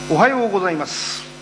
おはようございます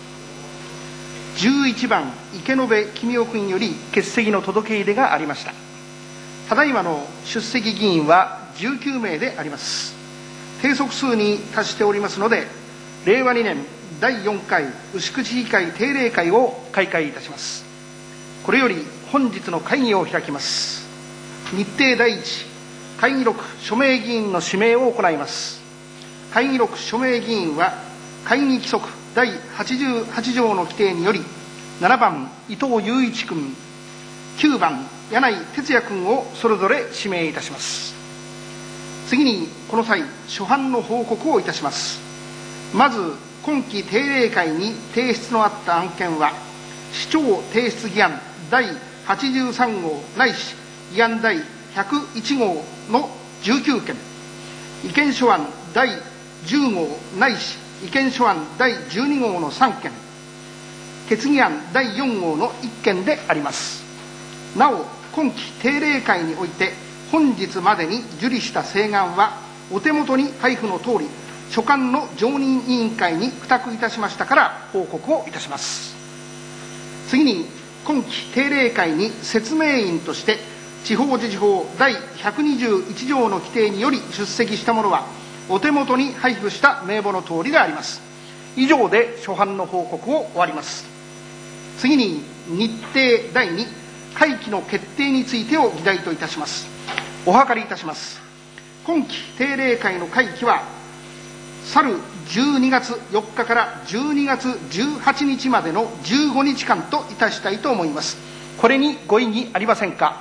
。11番池延公夫君より欠席の届け入れがありました。ただいまの出席議員は19名であります。定則数に達しておりますので、令和2年第4回牛久市議会定例会を開会いたします。これより本日の会議を開きます。日程第一、会議録署名議員の指名を行います。会議録署名議員は会議規則第88条の規定により、7番伊藤雄一君、9番柳井哲也君をそれぞれ指名いたします。次にこの際初版の報告をいたします。まず今期定例会に提出のあった案件は、市長提出議案第83号ないし議案第101号の19件、意見書案第10号ないし意見書案第12号の3件、決議案第4号の1件であります。なお今期定例会において本日までに受理した請願はお手元に配布の通り所管の常任委員会に付託いたしましたから報告をいたします。次に今期定例会に説明員として地方自治法第121条の規定により出席した者はお手元に配布した名簿の通りであります。以上で初版の報告を終わります。次に日程第2、会期の決定についてを議題といたします。お諮りいたします。今期定例会の会期は去る12月4日から12月18日までの15日間といたしたいと思います。これにご異議ありませんか。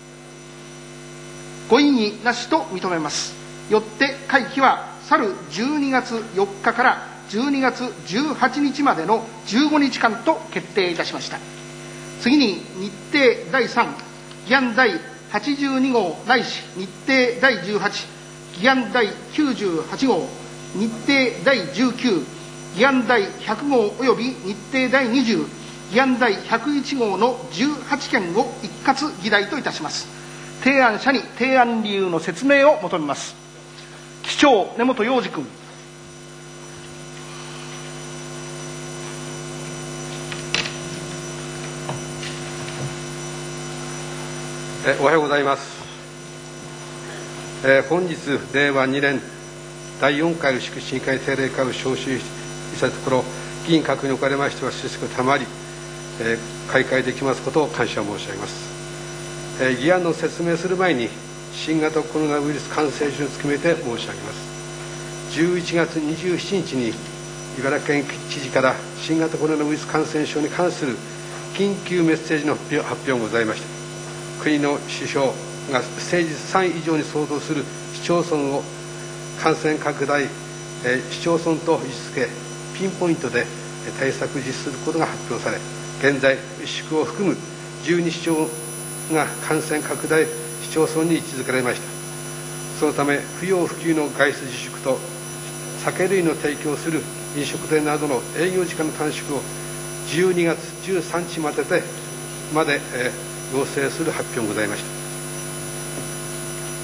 ご異議なしと認めます。よって会期は去る12月4日から12月18日までの15日間と決定いたしました。次に日程第3、議案第82号ないし日程第18、議案第98号、日程第19、議案第100号及び日程第20、議案第101号の18件を一括議題といたします。提案者に提案理由の説明を求めます。議長根本洋二君。 おはようございます。本日令和2年第4回牛久市議会定例会を招集したところ、議員各におかれましては出席がたまり、開会できますことを感謝申し上げます。議案の説明する前に新型コロナウイルス感染症につきめて申し上げます。11月27日に茨城県知事から新型コロナウイルス感染症に関する緊急メッセージの発表がございました。国の首相がステージ3以上に相当する市町村を感染拡大、市町村と位置づけ、ピンポイントで対策実施することが発表され、現在牛久を含む12市町が感染拡大市町村に位置づけられました。そのため不要不急の外出自粛と酒類の提供する飲食店などの営業時間の短縮を12月13日まで要請する発表がございました。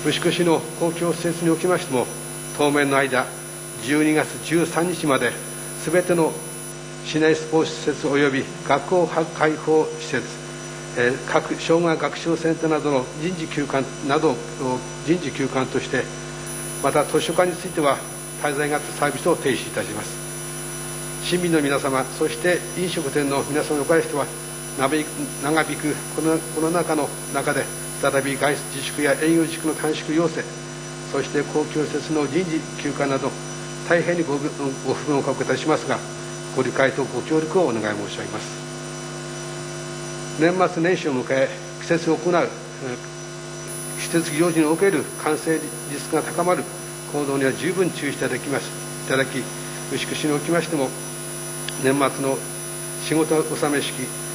牛久市の公共施設におきましても、当面の間12月13日まで全ての市内スポーツ施設及び学校開放施設、各障害学習センターなどの人事休館として、また図書館については滞在型サービスを停止いたします。市民の皆様、そして飲食店の皆様におかれましては、長引くコロナ禍の中で再び外出自粛や営業時間の短縮要請、そして公共施設の人事休館など大変にご不便をおかけいたしますが、ご理解とご協力をお願い申し上げます。年末年始を迎え、季節を行う季節行事における感染リスクが高まる行動には十分注意していただき、牛久市におきましても年末の仕事納め式、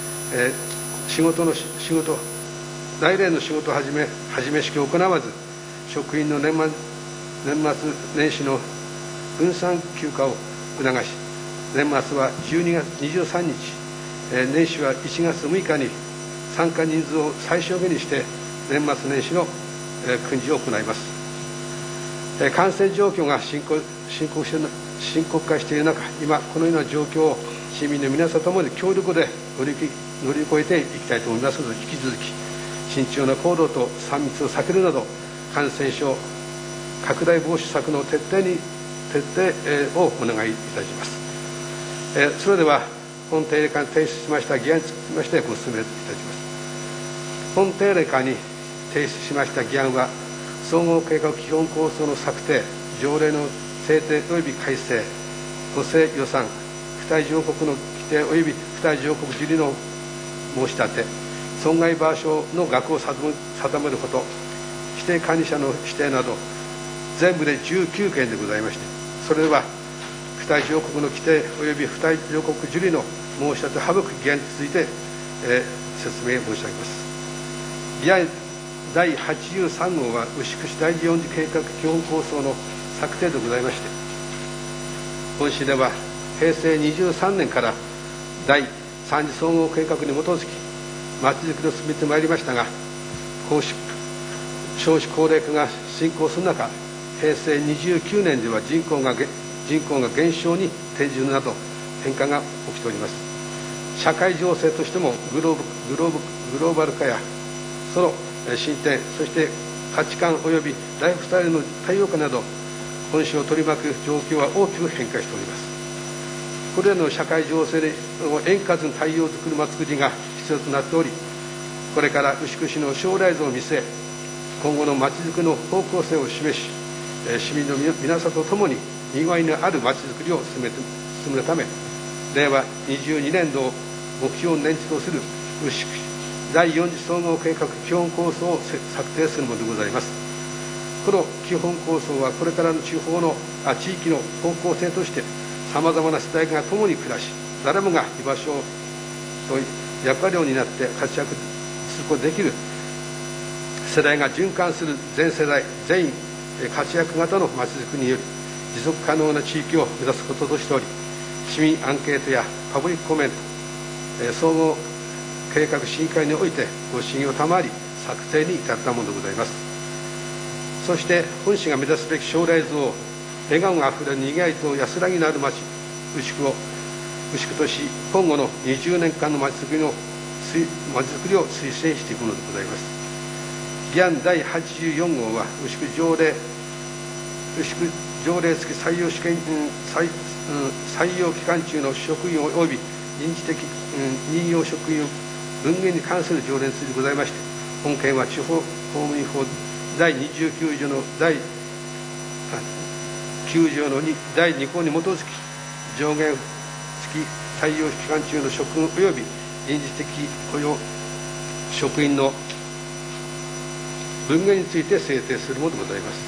来年の仕事始め式を行わず、職員の年末年始の分散休暇を促し、年末は12月23日、年始は1月6日に参加人数を最小限にして年末年始の訓示を行います。感染状況が進行して深刻化している中、今このような状況を市民の皆さんともに協力で乗り越えていきたいと思いますので、引き続き慎重な行動と3密を避けるなど感染症拡大防止策の徹底をお願いいたします。それでは本定例会に提出しました議案につきましてご進めいたします。本定例会に提出しました議案は、総合計画基本構想の策定、条例の制定及び改正、補正予算、付帯上告の規定及び付帯上告受理の申し立て、損害賠償の額を定めること、指定管理者の指定など、全部で19件でございまして、それでは付帯上告の規定及び付帯上告受理の申し立て省く議案について、説明申し上げます。議案第83号は牛久市第4次計画基本構想の策定でございまして、本市では平成23年から第3次総合計画に基づきまちづくりを進めてまいりましたが、少子高齢化が進行する中、平成29年では人口が減少に転じるなど変化が起きております。社会情勢としてもグローバル化やその進展、そして価値観及びライフスタイルの多様化など、本市を取り巻く状況は大きく変化しております。これらの社会情勢を円滑に対応するまちづくりが必要となっており、これから牛久市の将来像を見据え、今後のまちづくりの方向性を示し、市民の皆さんと共ににぎわいのあるまちづくりを進めるため、令和22年度を目標年次とする牛久市第4次総合計画基本構想を策定するものでございます。この基本構想はこれからの地域の方向性として、さまざまな世代が共に暮らし、誰もが居場所と役割を担って活躍することができる世代が循環する全世代全員活躍型のまちづくりにより持続可能な地域を目指すこととしており、市民アンケートやパブリックコメント、総合計画審議会においてご審議を賜り策定に至ったものでございます。そして本市が目指すべき将来像を、笑顔があふれるにぎわいと安らぎのある町牛久とし、今後の20年間のまちづくりを推進していくものでございます。議案第84号は牛久条例付採用期間中の職員及び臨時的任用職員分限に関する条例についてございまして、本件は地方公務員法第29条の第9条の第2項に基づき、上限付き採用期間中の職員及び臨時的雇用職員の分限について制定するものでございます。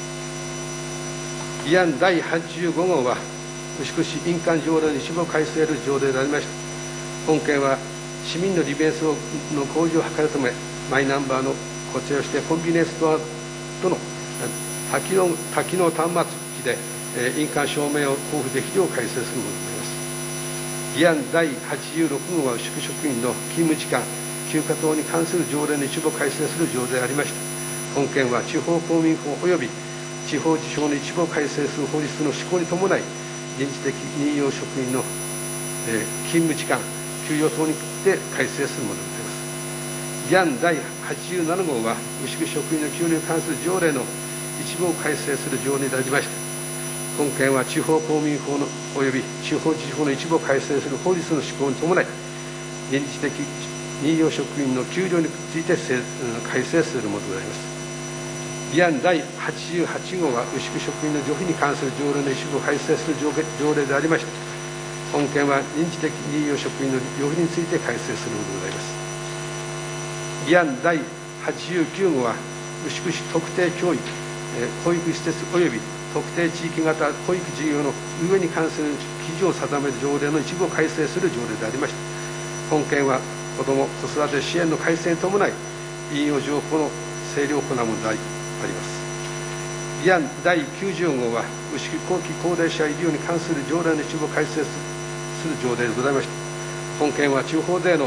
議案第85号は牛久市印鑑条例に一部改正する条例でありまして、本件は市民の利便性の向上を図るため、マイナンバーの活用してコンビニエンスストアとの多機能端末機で印鑑証明を交付できるよう改正するものでございます。議案第86号は牛久職員の勤務時間、休暇等に関する条例の一部改正する条例でありまして、本件は地方公務員法及び地方自治法の一部を改正する法律の施行に伴い、臨時的任用職員の勤務時間、給与等にて改正するものでございます。議案第87号は牛久職員の給与に関する条例の一部を改正する条例でありまして、本件は地方公務員法の及び地方自治法の一部を改正する法律の施行に伴い、臨時的任用職員の給料について改正するものでございます。議案第88号は牛久職員の除費に関する条例の一部を改正する条例でありまして、本件は臨時的任用職員の除費について改正するものでございます。議案第89号は牛久市特定教育、保育施設及び特定地域型保育事業の運営に関する基準を定める条例の一部を改正する条例でありまして、本件は子ども・子育て支援の改正に伴い引用条項の整理を行うものであります。議案第90号は牛久後期高齢者医療に関する条例の一部を改正する条例でございまして、本件は地方税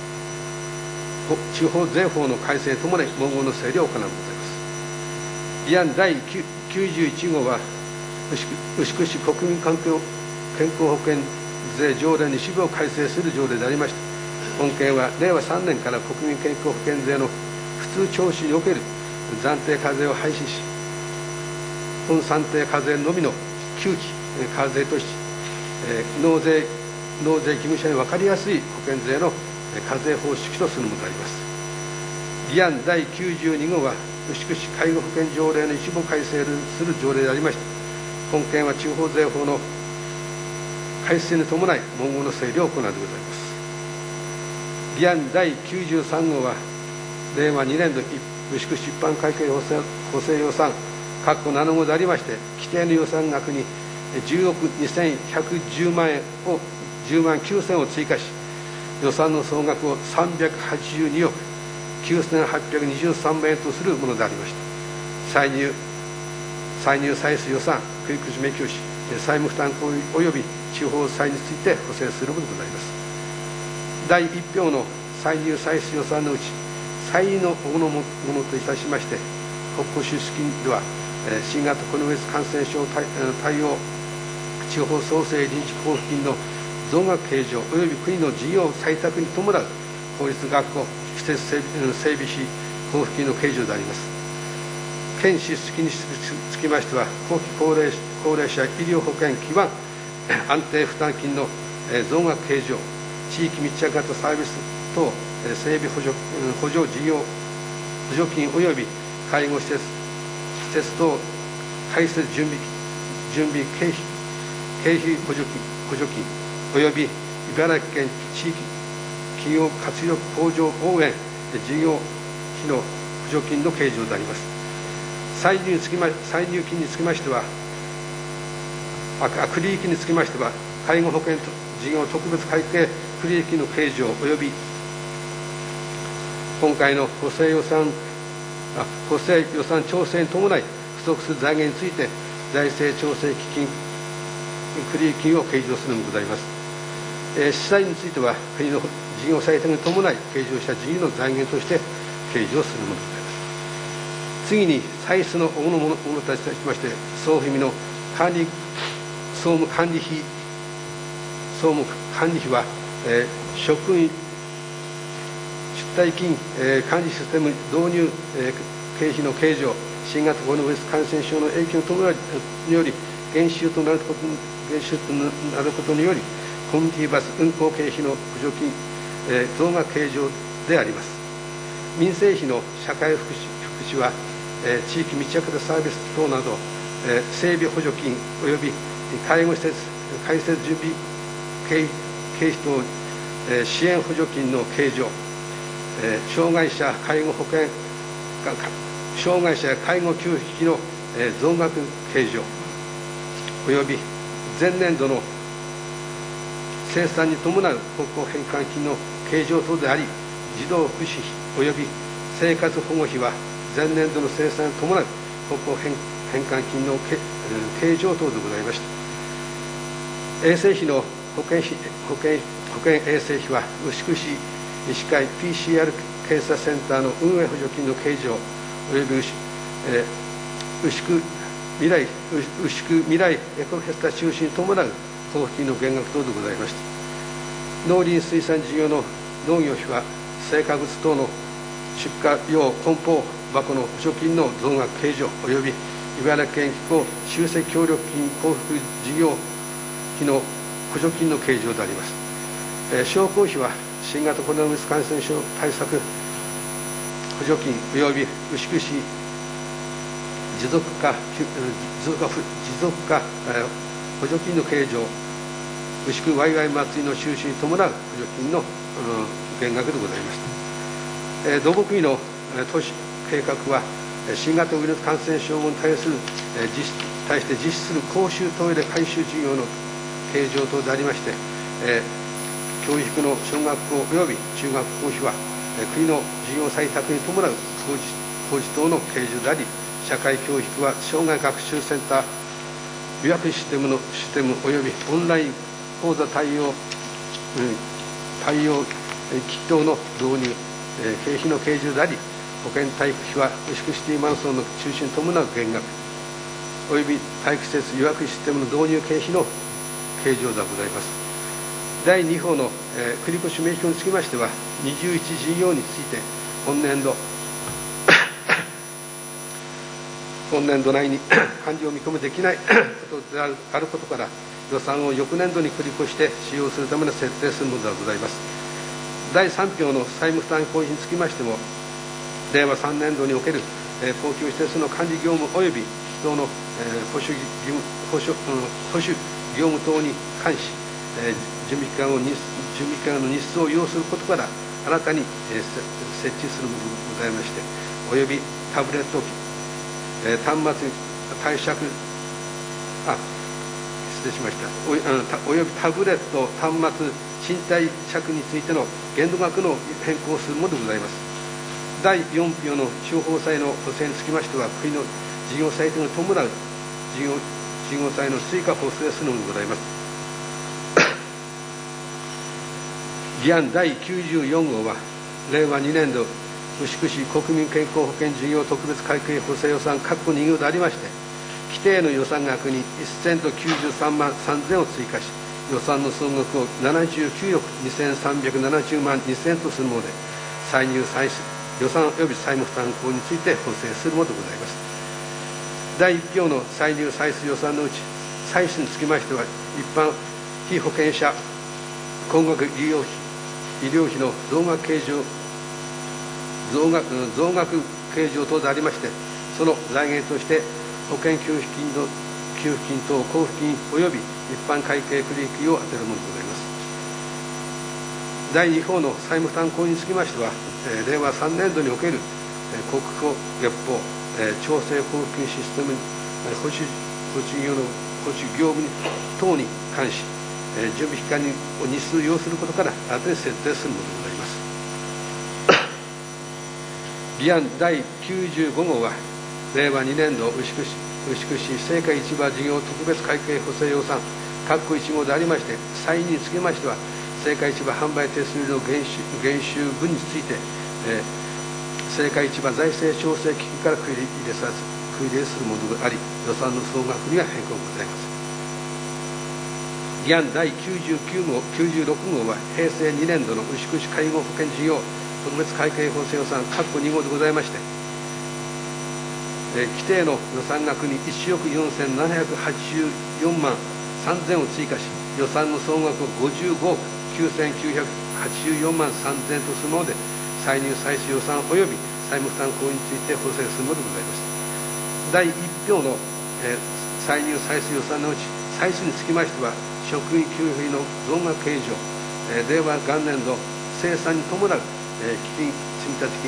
法の改正に伴い文言の整理を行うものでございます。議案第91号は牛久市国民健康保険税条例の一部を改正する条例でありまして、本件は令和3年から国民健康保険税の普通徴収における暫定課税を廃止し、本算定課税のみの9期課税とし、納税義務者に分かりやすい保険税の課税方式とするものであります。議案第92号は牛久市介護保険条例の一部を改正する条例でありまして、本件は地方税法の改正に伴い文言の整理を行うでございます。議案第93号は令和2年度牛久市一般会計補正予算7号でありまして、規定の予算額に10億2110万円を10万9000を追加し、予算の総額を382億9823万円とするものでありました。歳入歳出予算繰越免許費債務負担行為及び地方債について補正するものでございます。第1票の歳入歳出予算のうち、歳入のものといたしまして、国庫収支金では新型コロナウイルス感染症対応地方創生臨時交付金の増額計上及び国の事業採択に伴う公立学校施設整備費交付金の計上であります。県支出金につきましては、後期高齢者医療保険基盤安定負担金の増額計上、地域密着型サービス等整備補助事業補助金及び介護施設等開設準備経費補助金及び茨城県地域企業活力向上応援事業費の補助金の計上であります。歳入金につきましては、繰入金につきましては、介護保険事業特別会計繰入金の計上及び今回の補正予算調整に伴い不足する財源について財政調整基金繰入金を計上するのでございます。支債については国の事業採択に伴い計上した事業の財源として計上するものでございます。次に歳出の主なものといたしまして、総務の総務管理費は、職員出退勤管理システム導入経費の計上、新型コロナウイルス感染症の影響により減収となることによりコミュニティバス運行経費の補助金増額計上であります。民生費の社会福祉は地域密着型サービス等など整備補助金及び介護施設開設準備経費等支援補助金の計上、障害者介護給付費の増額計上及び前年度の生産に伴う国庫返還金の計上等であり、児童福祉費及び生活保護費は前年度の生産に伴う国庫返還金の計上等でございました。衛生費の保健衛生費は牛久市医師会 PCR 検査センターの運営補助金の計上及び牛久未来エコフェスタ中止に伴う交付金の減額等でございました。農林水産事業の農業費は成果物等の出荷用梱包箱の補助金の増額計上及び茨城県機構集積協力金交付事業費の補助金の計上であります。商工費は新型コロナウイルス感染症対策補助金及び牛久市持続化補助金の計上、牛久ワイワイ祭りの収支に伴う補助金の減額でございました。土木医の都市計画は新型ウイルス感染症に対して実施する公衆トイレ改修事業の計上等でありまして、教育の小学校及び中学校費は国の事業採択に伴う工事等の計上であり、社会教育は障害学習センター予約システム及びオンライン講座対応機器等の導入経費の計上であり、保健体育費は牛久シティマンションの中心に伴う減額、 および待機施設予約システムの導入経費の計上でございます。第2項の、繰越名標につきましては、21事業について本年度内に完了を見込みできないことであることから、予算を翌年度に繰り越して使用するための設定するものでございます。第3項の債務負担行為につきましても、令和3年度における公共施設の管理業務及び人の保守業務等に関し、準備期間の日数を要することから新たに設置するものでございまして、およびタブレット端末貸借失礼しました、およびタブレット端末賃貸借についての限度額の変更をするものでございます。第4項の地方防災の補正につきましては、国の事業採点を伴う事業債の追加補正するものでございます。議案第94号は、令和2年度牛久市国民健康保険事業特別会計補正予算括弧2行でありまして、規定の予算額に1093万3000を追加し、予算の総額を79億2370万2000とするもので、歳入歳出予算及び債務負担項について補正するものでございます。第1項の歳入歳出予算のうち、歳出につきましては、一般被保険者高額医療費の増額計上等でありまして、その財源として保険給付金等交付金及び一般会計繰入金を充てるものでございます。第2項の債務負担項につきましては、令和3年度における国庫月報調整交付金システム保守業務等に関し、準備期間を日数要することから新たに設定するものでございます。議案第95号は、令和2年度牛久市青果市場事業特別会計補正予算括弧1号でありまして、歳入につきましては、青果市場販売手数料の減収分について、青果市場財政調整基金から繰入れするものであり、予算の総額には変更ございません。議案第96号は、平成2年度の牛久市介護保険事業特別会計補正予算括弧2号でございまして、規定の予算額に1億4784万3000を追加し、予算の総額を55億9984万3000とするもので、歳入歳出予算及び債務負担項について補正するものでございます。第1項の歳入歳出予算のうち、歳出につきましては、職員給付費の増額計上、令和元年度生産に伴う積立金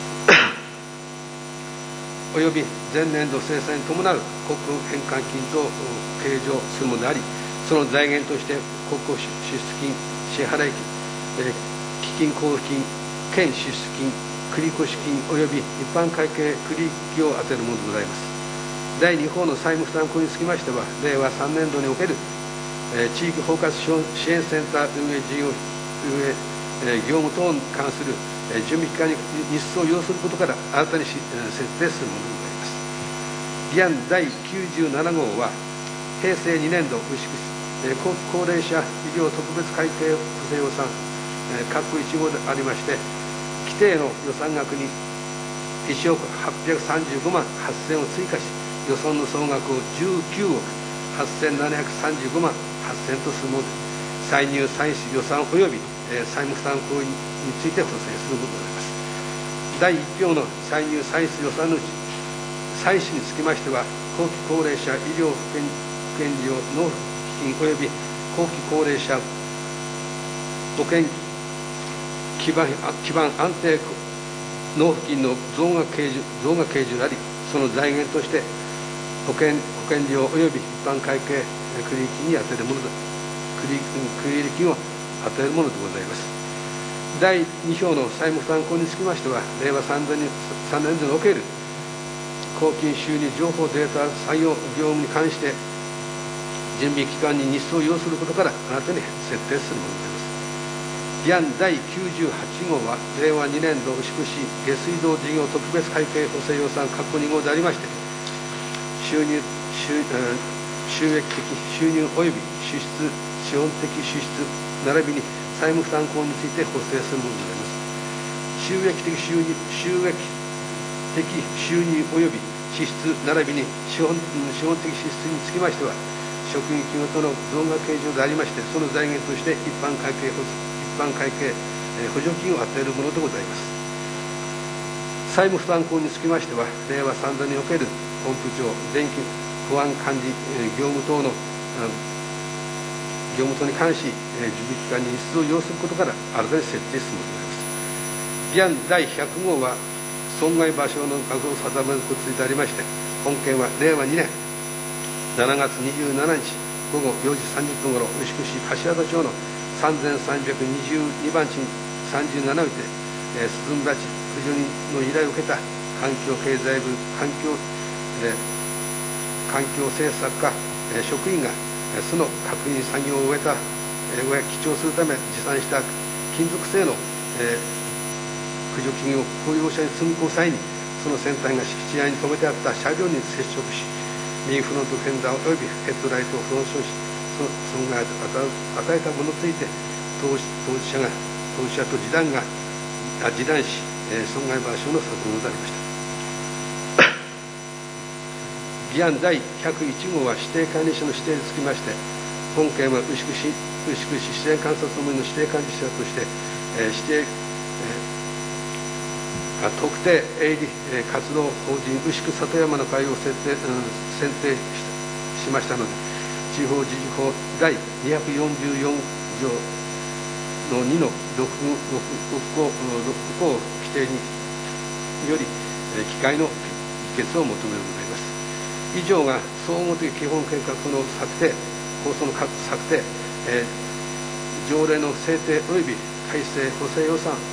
および前年度生産に伴う国庫返還金と計上するものであり、その財源として国庫支出金、支払い金、基金交付金、県支出金、繰越金および一般会計繰入金を充てるものでございます。第2項の債務負担項につきましては、令和3年度における地域包括支援センター運営業務等に関する準備期間に日数を要することから新たに設定するものでございます。議案第97号は、平成2年度牛久市高齢者医療特別会計補正予算括弧1号でありまして、規定の予算額に1億835万8000を追加し、予算の総額を19億8735万8000とするもので、歳入歳出予算及び債務負担項について補正するものでございます。第1項の歳入歳出予算のうち、歳出につきましては、後期高齢者医療保険料納付基金及び後期高齢者保険基盤安定納付金の増額計上であり、その財源として保険料及び一般会計繰入金に充てるもので、繰入金を与えるものでございます。第2項の債務負担項につきましては、令和3年度における公金収入情報データ採用業務に関して準備期間に日数を要することから新たに設定するものでございます。議案第98号は、令和2年度牛久市下水道事業特別会計補正予算括弧2号でありまして、収収益的収入及び支出、資本的支出並びに債務負担項について補正するものであります。収益的収入及び支出並びに資本的支出につきましては、職員給与との増額計上でありまして、その財源として一般会計補助金を与えるものでございます。債務負担項につきましては、令和3年における本部長電気保安管理業務等に関し、準備期間に日数を要することから新たに設定するものでございます。議案第100号は、損害賠償の額を定めることについてありまして、本件は令和2年7月27日午後4時30分ごろ、牛久市柏田町の3322番地37にて、スズムラチ駆除の依頼を受けた環境経済部環境政策課職員が巣の確認作業を終え記帳するため持参した金属製の駆除機具を公用車に積み込む際に、その先端が敷地内に止めてあった車両に接触し、右フロントフェンダー及びヘッドライトを損傷し、その損害を与えたものについて当事者と示談し、損害賠償の策定でありました。議案第101号は、指定管理者の指定につきまして、本件は牛久市自然観察部の指定管理者として、特定営利活動法人牛久里山の会を選定しましたので、地方自治法第244条の2の6項規定により、機会の議決を求めるのでございます。以上が総合的基本計画の策定、構想の策定、条例の制定及び改正補正予算、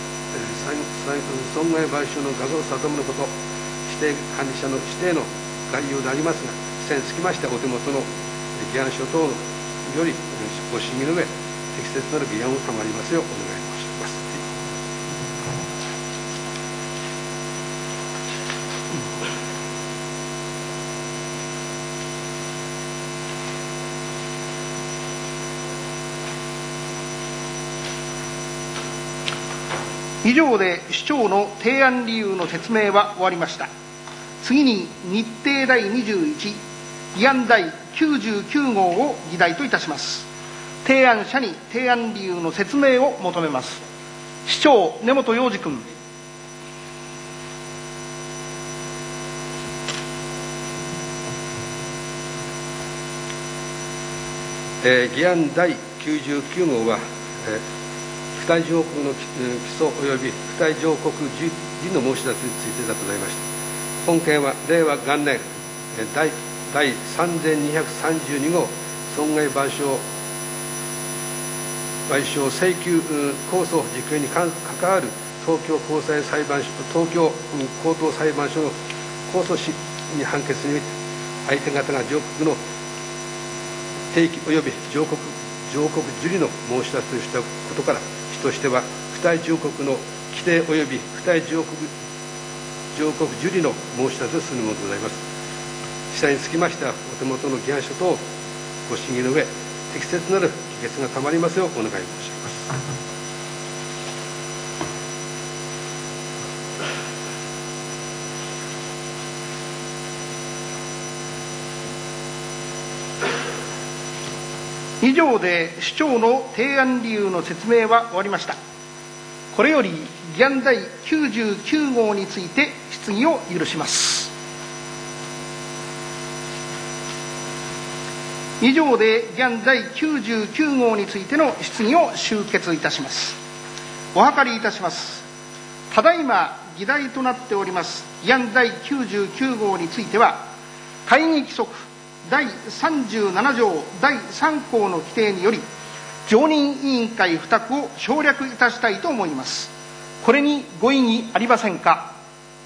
損害賠償の額を定めること、指定管理者の指定の概要でありますが、下につきましてはお手元の議案書等よりご審議の上、適切なる議案を賜りますようお願い申し上げます。 以上で市長の提案理由の説明は終わりました。次に日程第21、議案第99号を議題といたします。提案者に提案理由の説明を求めます。市長、根本洋二君。 議案第99号は、付帯上告の起訴及び付帯上告時の申し出についてでございました。本件は令和元年第3232号損害賠償請求控訴実行に関わる東京高等裁判所の控訴に判決において、相手方が上告の提起及び上告受理の申し出としたことから、としては付帯上告の規定及び付帯上告受理の申し出とするものでございます。下につきましてはお手元の議案書等をご審議の上、適切なる議決が賜りますようお願い申し上げます。 以上で市長の提案理由の説明は終わりました。これより議案第99号について質疑を許します。以上で議案第99号についての質疑を終結いたします。お諮りいたします。ただいま議題となっております議案第99号については、会議規則第37条第3項の規定により、常任委員会付託を省略いたしたいと思います。これにご異議ありませんか。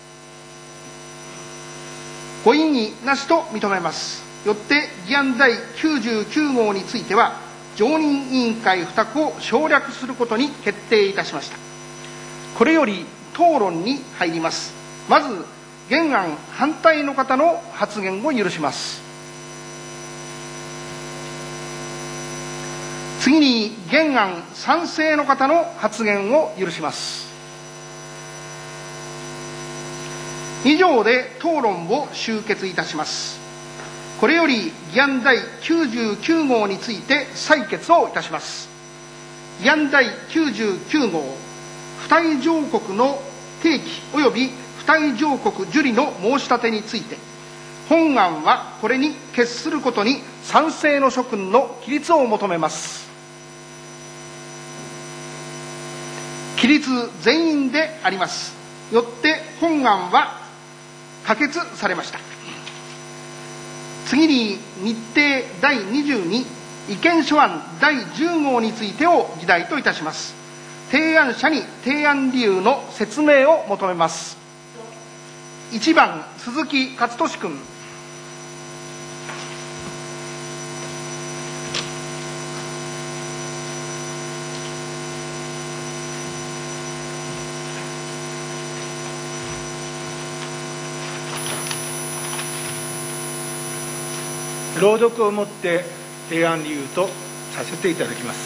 ご異議なしと認めます。よって議案第99号については、常任委員会付託を省略することに決定いたしました。これより討論に入ります。まず、原案反対の方の発言を許します。 次に原案賛成の方の発言を許します。以上で討論を終結いたします。これより議案第99号について採決をいたします。議案第99号、付帯上告の提起及び付帯上告受理の申し立てについて、本案はこれに決することに賛成の諸君の起立を求めます。起立全員であります。よって本案は可決されました。次に日程第22意見書案第10号についてを議題といたします。提案者に提案理由の説明を求めます。1番鈴木勝利君。 朗読をもって提案理由とさせていただきます。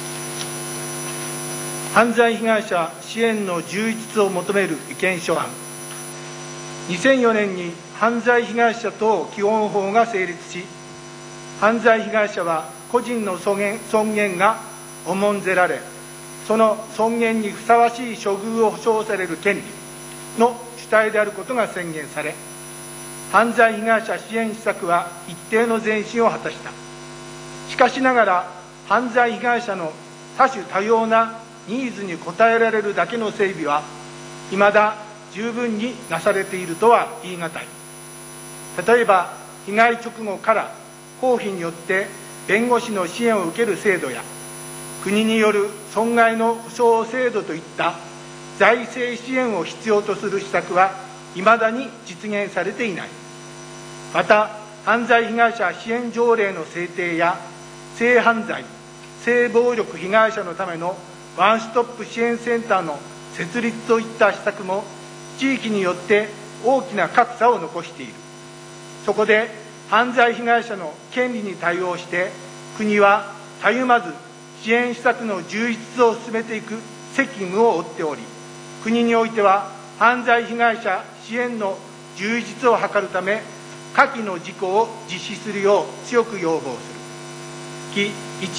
犯罪被害者支援の充実を求める意見書案。2004年に犯罪被害者等基本法が成立し、犯罪被害者は個人の尊厳が重んぜられ、その尊厳にふさわしい処遇を保障される権利の主体であることが宣言され、犯罪被害者支援施策は一定の前進を果たした。しかしながら、犯罪被害者の多種多様なニーズに応えられるだけの整備は、いまだ十分になされているとは言い難い。例えば、被害直後から公費によって弁護士の支援を受ける制度や、国による損害の補償制度といった財政支援を必要とする施策はいまだに実現されていない。また、犯罪被害者支援条例の制定や、性犯罪、性暴力被害者のためのワンストップ支援センターの設立といった施策も、地域によって大きな格差を残している。そこで、犯罪被害者の権利に対応して、国はたゆまず支援施策の充実を進めていく責務を負っており、国においては犯罪被害者支援の充実を図るため、下記の事項を実施するよう強く要望する。記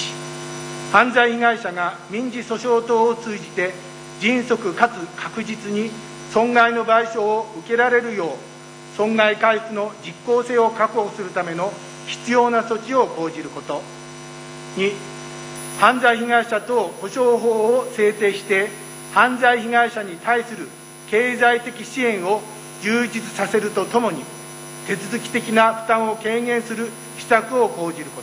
1、犯罪被害者が民事訴訟等を通じて迅速かつ確実に損害の賠償を受けられるよう、損害回復の実効性を確保するための必要な措置を講じること。2、犯罪被害者等保障法を制定して、犯罪被害者に対する経済的支援を充実させるとともに、手続き的な負担を軽減する施策を講じること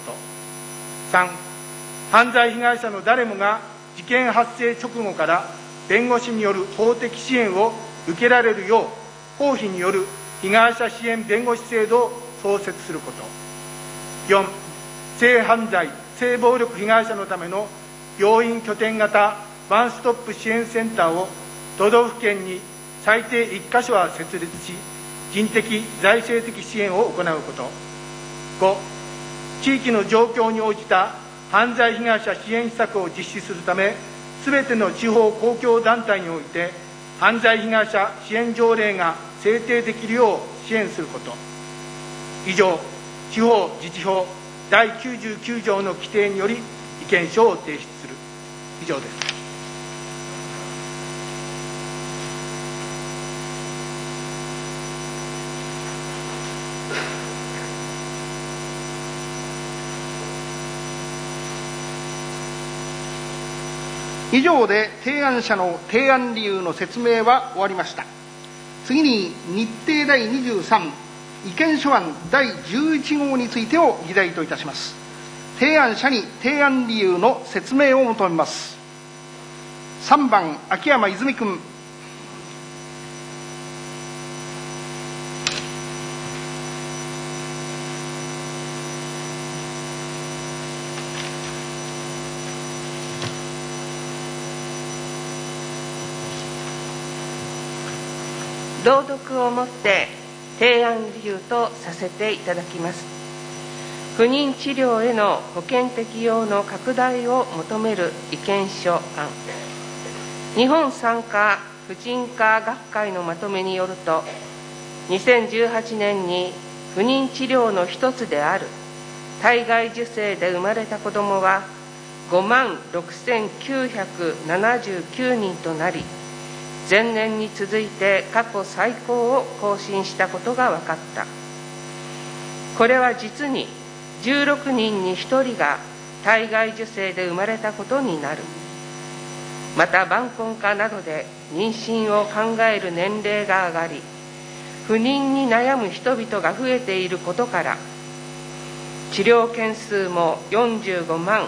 。3、犯罪被害者の誰もが事件発生直後から弁護士による法的支援を受けられるよう、公費による被害者支援弁護士制度を創設すること。4、性犯罪、性暴力被害者のための病院拠点型ワンストップ支援センターを都道府県に最低1カ所は設立し、人的・財政的支援を行うこと。5、地域の状況に応じた犯罪被害者支援施策を実施するため、すべての地方公共団体において、犯罪被害者支援条例が制定できるよう支援すること。以上、地方自治法第99条の規定により意見書を提出する。以上です。 以上で提案者の提案理由の説明は終わりました。次に日程第23意見書案第11号についてを議題といたします。提案者に提案理由の説明を求めます。3番秋山泉君。 朗読をもって提案理由とさせていただきます。 不妊治療への保険適用の拡大を求める意見書案。日本産科婦人科学会のまとめによると、2018年に不妊治療の一つである体外受精で生まれた子どもは56,979人となり、前年に続いて過去最高を更新したことが分かった。これは実に16人に1人が体外受精で生まれたことになる。また晩婚化などで妊娠を考える年齢が上がり、不妊に悩む人々が増えていることから、治療件数も45万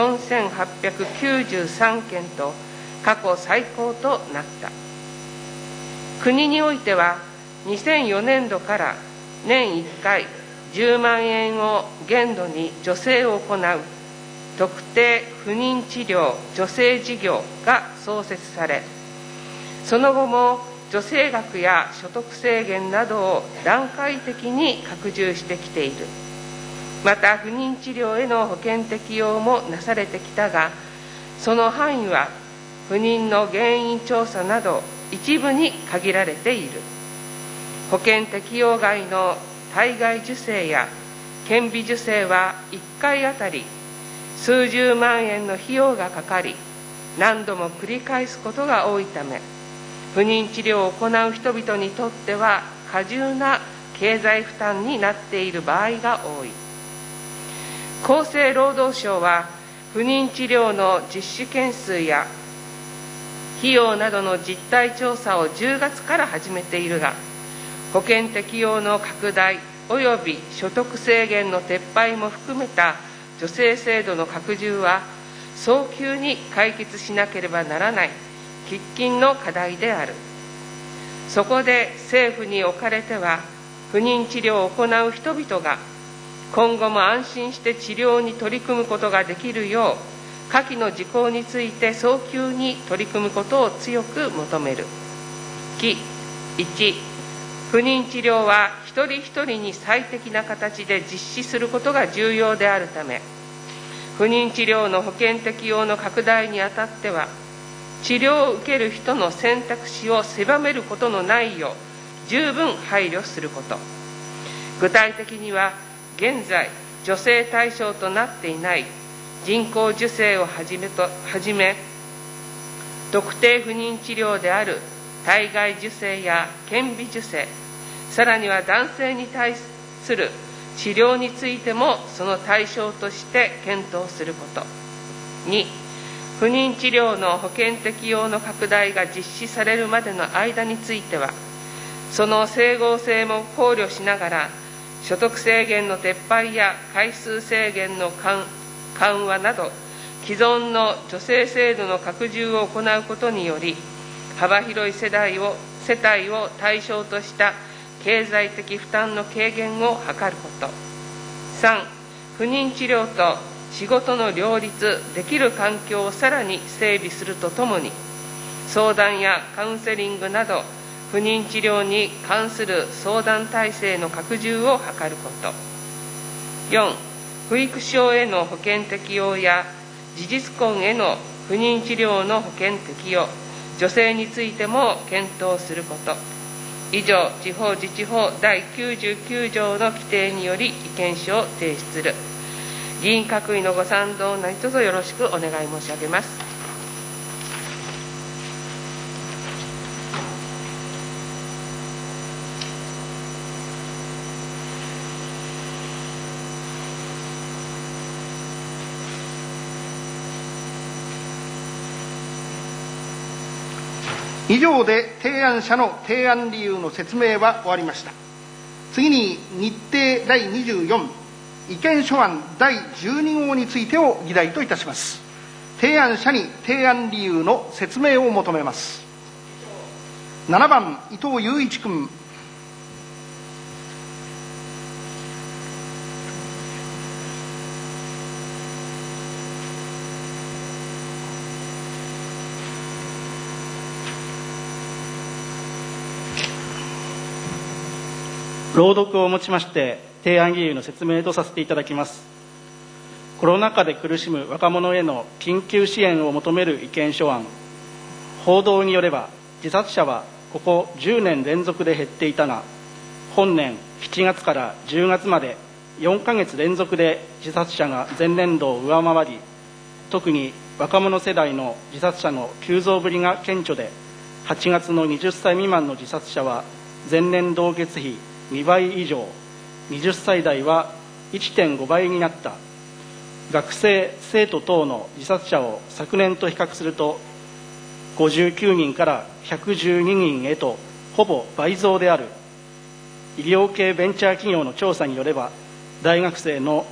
4893件と過去最高となった。国においては2004年度から年1回10万円を限度に助成を行う特定不妊治療助成事業が創設され、その後も助成額や所得制限などを段階的に拡充してきている。また不妊治療への保険適用もなされてきたが、その範囲は不妊の原因調査など一部に限られている。保険適用外の体外受精や顕微授精は1回あたり数十万円の費用がかかり、何度も繰り返すことが多いため、不妊治療を行う人々にとっては過重な経済負担になっている場合が多い。厚生労働省は不妊治療の実施件数や費用などの実態調査を10月から始めているが、保険適用の拡大および所得制限の撤廃も含めた助成制度の拡充は早急に解決しなければならない喫緊の課題である。そこで政府におかれては、不妊治療を行う人々が今後も安心して治療に取り組むことができるよう、下記の事項について早急に取り組むことを強く求める。1、不妊治療は一人一人に最適な形で実施することが重要であるため、不妊治療の保険適用の拡大にあたっては、治療を受ける人の選択肢を狭めることのないよう十分配慮すること。具体的には、現在助成対象となっていない人工授精をはじめ特定不妊治療である体外受精や顕微授精、さらには男性に対する治療についてもその対象として検討すること。2、不妊治療の保険適用の拡大が実施されるまでの間については、その整合性も考慮しながら、所得制限の撤廃や回数制限の緩和など、既存の助成制度の拡充を行うことにより、幅広い世帯を対象とした経済的負担の軽減を図ること。3、不妊治療と仕事の両立できる環境をさらに整備するとともに、相談やカウンセリングなど、不妊治療に関する相談体制の拡充を図ること。4、不育症への保険適用や事実婚への不妊治療の保険適用、助成についても検討すること。以上、地方自治法第99条の規定により意見書を提出する。議員各位のご賛同何卒よろしくお願い申し上げます。 以上で提案者の提案理由の説明は終わりました。次に日程第24意見書案第12号についてを議題といたします。提案者に提案理由の説明を求めます。7番伊藤雄一君。 朗読をもちまして提案理由の説明とさせていただきます。コロナ禍で苦しむ若者への緊急支援を求める意見書案。報道によれば、自殺者はここ10年連続で減っていたが、本年7月から10月まで4ヶ月連続で自殺者が前年度を上回り、特に若者世代の自殺者の急増ぶりが顕著で、8月の20歳未満の自殺者は前年同月比2倍以上、20歳代は 1.5 倍になった。学生、生徒等の自殺者を昨年と比較すると、59人から112人へとほぼ倍増である。医療系ベンチャー企業の調査によれば、大学生の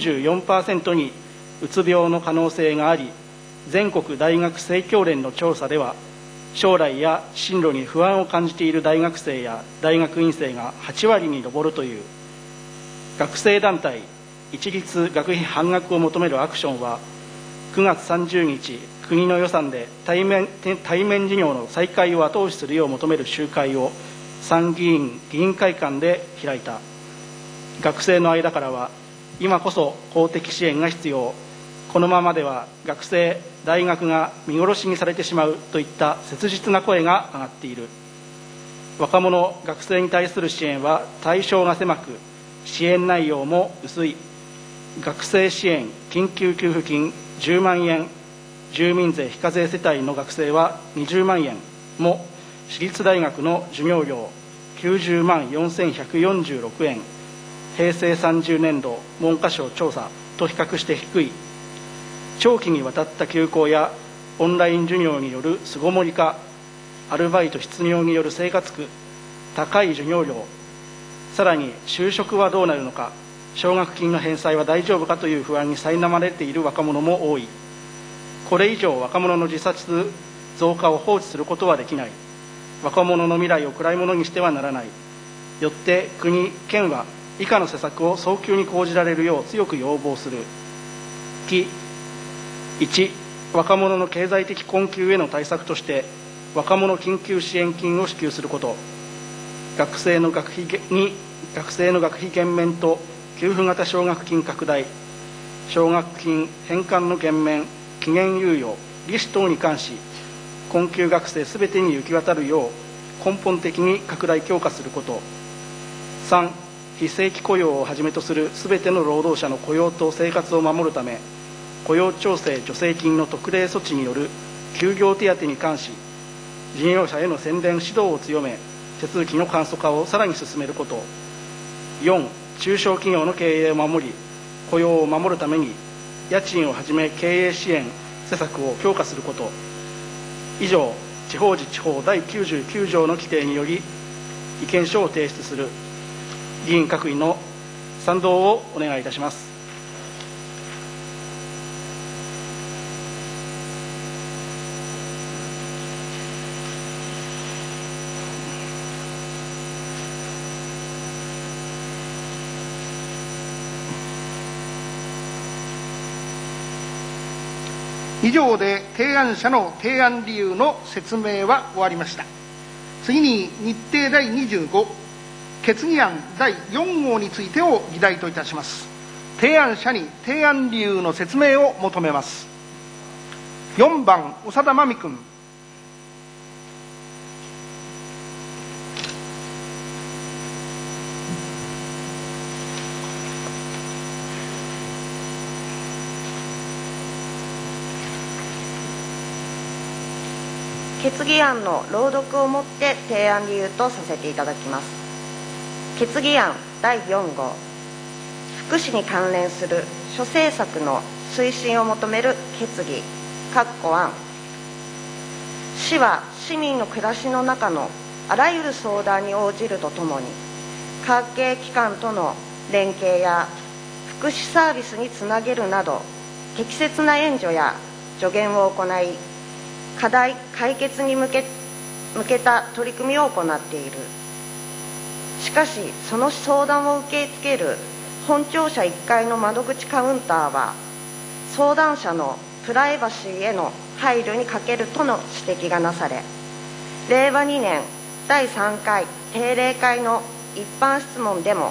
44% にうつ病の可能性があり、全国大学生協連の調査では、将来や進路に不安を感じている大学生や大学院生が8割に上るという。学生団体一律学費半額を求めるアクションは、9月30日、国の予算で対面事業の再開を後押しするよう求める集会を参議院議員会館で開いた。学生の間からは、今こそ公的支援が必要、このままでは学生、大学が見殺しにされてしまうといった切実な声が上がっている。若者、学生に対する支援は対象が狭く、支援内容も薄い。学生支援緊急給付金10万円、住民税非課税世帯の学生は20万円も、私立大学の授業料90万4146円、平成30年度文科省調査と比較して低い。長期にわたった休校やオンライン授業による巣ごもり化、アルバイト失業による生活苦、高い授業料、さらに就職はどうなるのか、奨学金の返済は大丈夫かという不安に苛まれている若者も多い。これ以上若者の自殺増加を放置することはできない。若者の未来を暗いものにしてはならない。よって国、県は以下の施策を早急に講じられるよう強く要望する。1、若者の経済的困窮への対策として、若者緊急支援金を支給すること。学生の学費減免と給付型奨学金拡大、奨学金返還の減免、期限猶予、利子等に関し、困窮学生すべてに行き渡るよう根本的に拡大強化すること。3、非正規雇用をはじめとするすべての労働者の雇用と生活を守るため、雇用調整助成金の特例措置による休業手当に関し、事業者への宣伝指導を強め、手続きの簡素化をさらに進めること。4、中小企業の経営を守り、雇用を守るために、家賃をはじめ経営支援施策を強化すること。以上、地方自治法第99条の規定により、意見書を提出する議員各位の賛同をお願いいたします。 以上で提案者の提案理由の説明は終わりました。次に日程第25決議案第4号についてを議題といたします。提案者に提案理由の説明を求めます。4番長田真美君。 決議案の朗読をもって提案理由とさせていただきます。決議案第4号、福祉に関連する諸政策の推進を求める決議案。市は市民の暮らしの中のあらゆる相談に応じるとともに、関係機関との連携や福祉サービスにつなげるなど、適切な援助や助言を行い、課題解決に向けた取り組みを行っている。しかし、その相談を受け付ける本庁舎1階の窓口カウンターは、相談者のプライバシーへの配慮に欠けるとの指摘がなされ、令和2年第3回定例会の一般質問でも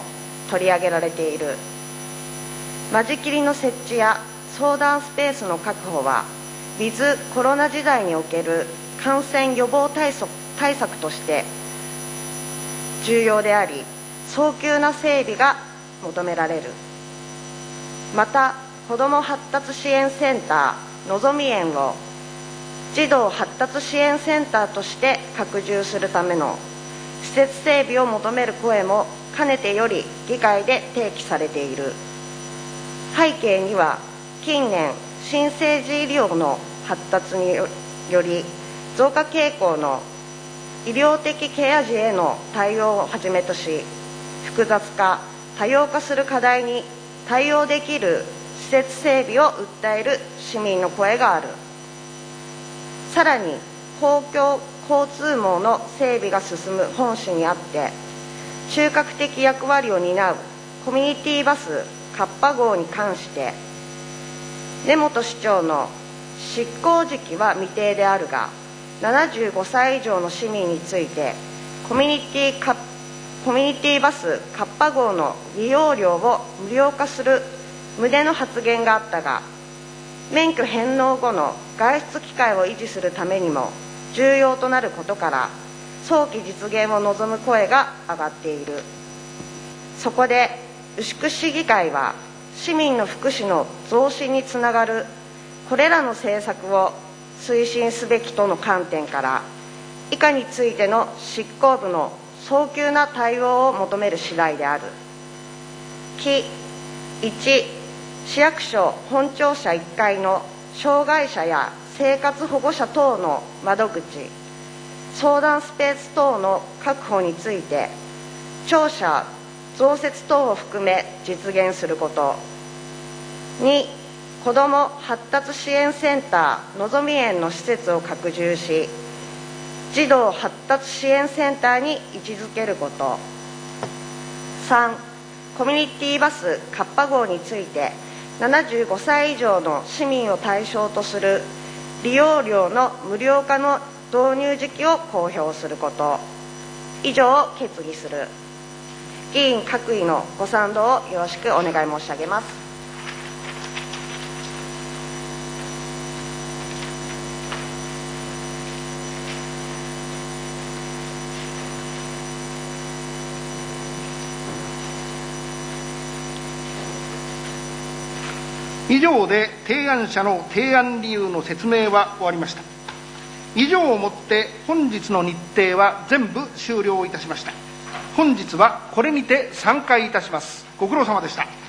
取り上げられている間仕切りの設置や相談スペースの確保はウィズコロナ時代における感染予防対策として重要であり、早急な整備が求められる。また、子ども発達支援センターのぞみ園を児童発達支援センターとして拡充するための施設整備を求める声もかねてより議会で提起されている。背景には近年新生児医療の発達により増加傾向の医療的ケア児への対応をはじめとし、複雑化多様化する課題に対応できる施設整備を訴える市民の声がある。さらに公共交通網の整備が進む本市にあって中核的役割を担うコミュニティバスカッパ号に関して根本市長の執行時期は未定であるが75歳以上の市民についてコミュニティバスカッパ号の利用料を無料化する旨の発言があったが、免許返納後の外出機会を維持するためにも重要となることから早期実現を望む声が上がっている。そこで牛久市議会は市民の福祉の増進につながるこれらの政策を推進すべきとの観点から以下についての執行部の早急な対応を求める次第である。1、市役所本庁舎1階の障害者や生活保護者等の窓口、相談スペース等の確保について庁舎増設等を含め実現すること。2、子ども発達支援センターのぞみ園の施設を拡充し児童発達支援センターに位置づけること。3、コミュニティバスカッパ号について75歳以上の市民を対象とする利用料の無料化の導入時期を公表すること。以上を決議する。議員各位のご賛同をよろしくお願い申し上げます。 以上で提案者の提案理由の説明は終わりました。以上をもって本日の日程は全部終了いたしました。本日はこれにて散会いたします。ご苦労様でした。